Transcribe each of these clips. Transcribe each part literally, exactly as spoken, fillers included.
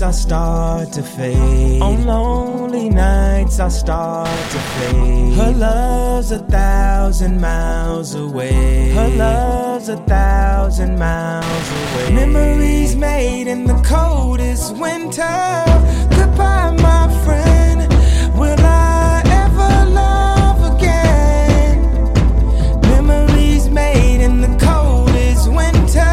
nights I start to fade. On lonely nights I start to fade. Her love's a thousand miles away. Her love's a thousand miles away. Memories made in the coldest winter. Goodbye, my friend. Will I ever love again? Memories made in the coldest winter.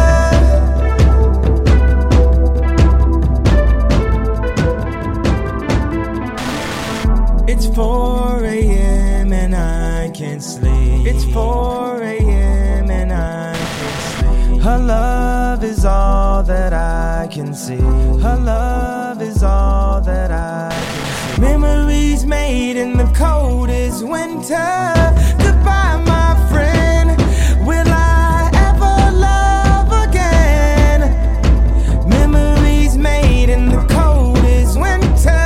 It's four a m and I can't sleep. It's four a m and I can't sleep. Her love is all that I can see. Her love is all that I can see. Memories made in the coldest winter. Goodbye, my friend. Will I ever love again? Memories made in the coldest winter.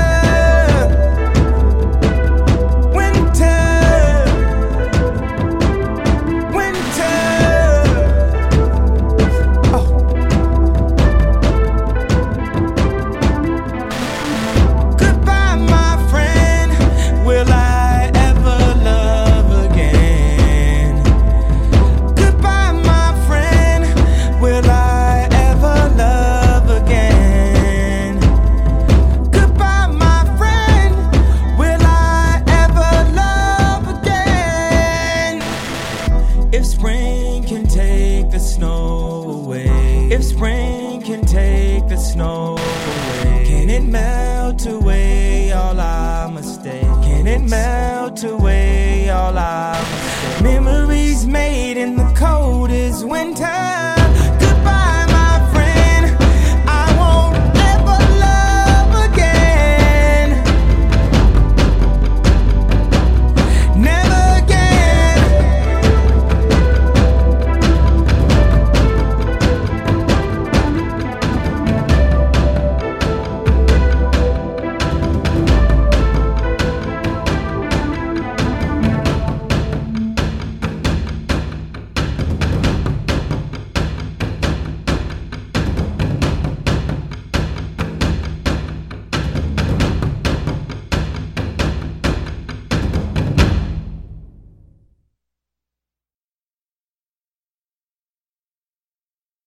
If spring can take the snow away, if spring can take the snow away, can it melt away all our mistakes? Can it melt away all our mistakes? Memories made in the coldest winter.